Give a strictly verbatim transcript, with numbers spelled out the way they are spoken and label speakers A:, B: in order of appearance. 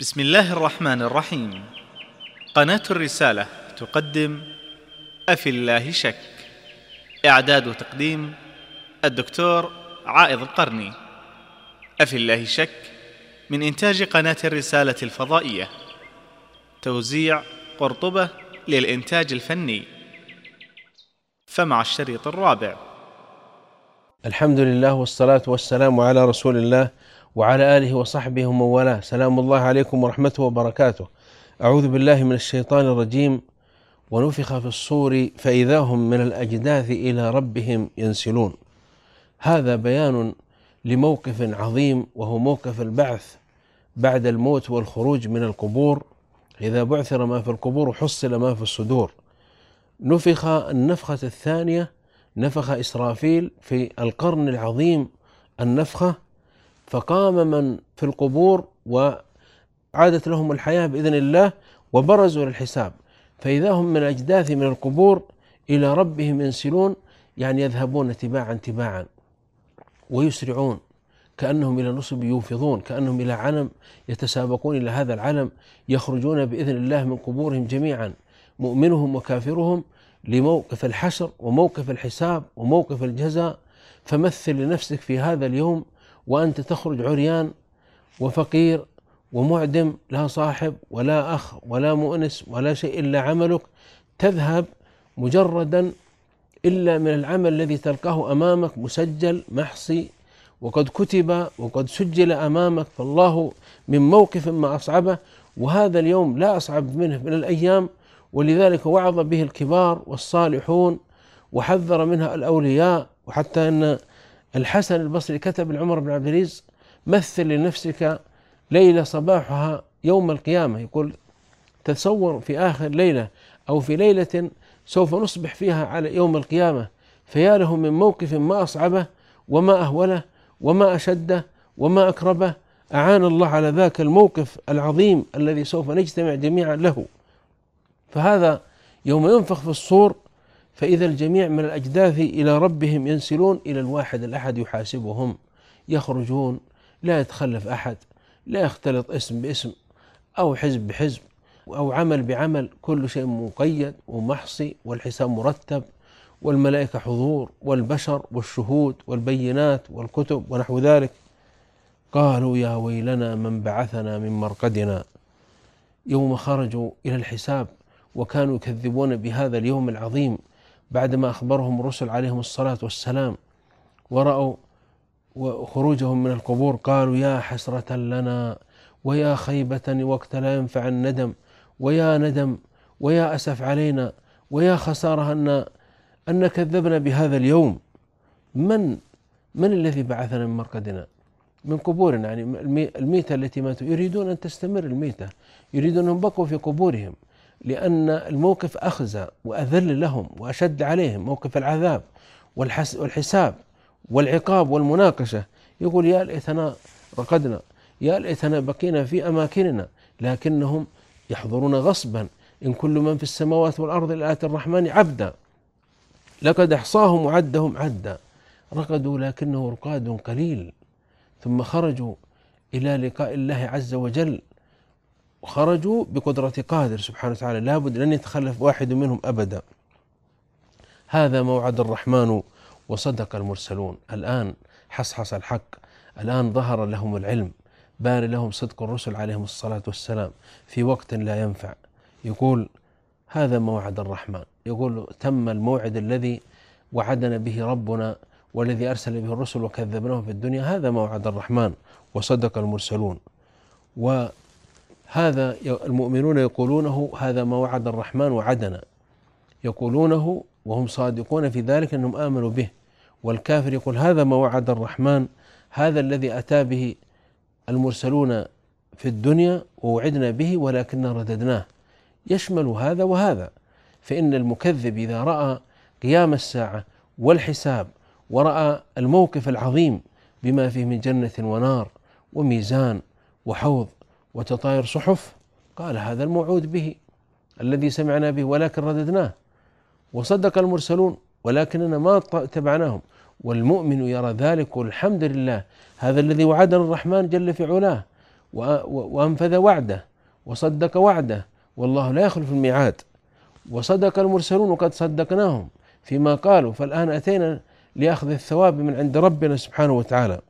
A: بسم الله الرحمن الرحيم. قناة الرسالة تقدم أفي الله شك. إعداد وتقديم الدكتور عائض القرني. أفي الله شك من إنتاج قناة الرسالة الفضائية. توزيع قرطبة للإنتاج الفني. فمع الشريط الرابع.
B: الحمد لله والصلاة والسلام على رسول الله وعلى آله وصحبه ومن والاه. سلام الله عليكم ورحمته وبركاته. أعوذ بالله من الشيطان الرجيم. ونفخ في الصور فإذا هم من الأجداث إلى ربهم ينسلون. هذا بيان لموقف عظيم، وهو موقف البعث بعد الموت والخروج من القبور. إذا بعثر ما في القبور حصل ما في الصدور. نفخ النفخة الثانية، نفخ إسرافيل في القرن العظيم النفخة، فقام من في القبور وعادت لهم الحياة بإذن الله وبرزوا للحساب، فإذا هم من الأجداث من القبور إلى ربهم ينسلون، يعني يذهبون تباعا تباعا ويسرعون كأنهم إلى نصب يوفضون، كأنهم إلى علم يتسابقون إلى هذا العلم، يخرجون بإذن الله من قبورهم جميعا مؤمنهم وكافرهم لموقف الحشر وموقف الحساب وموقف الجزاء. فمثل لنفسك في هذا اليوم وأنت تخرج عريان وفقير ومعدم، لا صاحب ولا أخ ولا مؤنس ولا شيء إلا عملك، تذهب مجردا إلا من العمل الذي تلقاه أمامك مسجل محصي وقد كتب وقد سجل أمامك. فالله من موقف ما أصعبه، وهذا اليوم لا أصعب منه من الأيام، ولذلك وعظ به الكبار والصالحون وحذر منها الأولياء. وحتى أن الحسن البصري كتب لعمر بن عبد العزيز: مثل لنفسك ليلة صباحها يوم القيامة. يقول تصور في آخر ليلة أو في ليلة سوف نصبح فيها على يوم القيامة، فيا له من موقف ما أصعبه وما أهوله وما أشده وما أكربه. أعان الله على ذاك الموقف العظيم الذي سوف نجتمع جميعا له. فهذا يوم ينفخ في الصور فإذا الجميع من الأجداث إلى ربهم ينسلون، إلى الواحد الأحد يحاسبهم. يخرجون، لا يتخلف أحد، لا يختلط اسم باسم أو حزب بحزب أو عمل بعمل، كل شيء مقيد ومحصي، والحساب مرتب، والملائكة حضور، والبشر والشهود والبينات والكتب ونحو ذلك. قالوا يا ويلنا من بعثنا من مرقدنا. يوم خرجوا إلى الحساب وكانوا يكذبون بهذا اليوم العظيم بعدما أخبرهم الرسل عليهم الصلاة والسلام، ورأوا خروجهم من القبور قالوا يا حسرة لنا ويا خيبة وقت لا ينفع الندم، ويا ندم ويا أسف علينا ويا خسارة أن أن كذبنا بهذا اليوم. من من الذي بعثنا من مرقدنا؟ من قبورنا، يعني الميتة التي ماتوا يريدون أن تستمر الميتة، يريدون أن بقوا في قبورهم، لأن الموقف أخزى وأذل لهم وأشد عليهم، موقف العذاب والحساب والعقاب والمناقشة. يقول يا ليتنا رقدنا، يا ليتنا بقينا في أماكننا، لكنهم يحضرون غصبا. إن كل من في السماوات والأرض إلا آتي الرحمن عبدا، لقد أحصاهم وعدهم عدا. رقدوا لكنه رقاد قليل، ثم خرجوا إلى لقاء الله عز وجل، وخرجوا بقدرة قادر سبحانه وتعالى، لابد لن يتخلف واحد منهم أبدا. هذا موعد الرحمن وصدق المرسلون. الآن حصحص الحق، الآن ظهر لهم العلم، بان لهم صدق الرسل عليهم الصلاة والسلام في وقت لا ينفع. يقول هذا موعد الرحمن، يقول تم الموعد الذي وعدنا به ربنا والذي أرسل به الرسل وكذبناه في الدنيا. هذا موعد الرحمن وصدق المرسلون. وهذا المؤمنون يقولونه هذا ما وعد الرحمن وعدنا، يقولونه وهم صادقون في ذلك أنهم آمنوا به. والكافر يقول هذا ما وعد الرحمن، هذا الذي أتى به المرسلون في الدنيا ووعدنا به ولكننا رددناه، يشمل هذا وهذا. فإن المكذب إذا رأى قيام الساعة والحساب ورأى الموقف العظيم بما فيه من جنة ونار وميزان وحوض وتطاير صحف، قال هذا الموعود به الذي سمعنا به ولكن رددناه. وصدق المرسلون ولكننا ما تبعناهم. والمؤمن يرى ذلك والحمد لله، هذا الذي وعدنا الرحمن جل في علاه، وأنفذ وعده وصدق وعده، والله لا يخلف الميعاد. وصدق المرسلون وقد صدقناهم فيما قالوا، فالآن أتينا لأخذ الثواب من عند ربنا سبحانه وتعالى.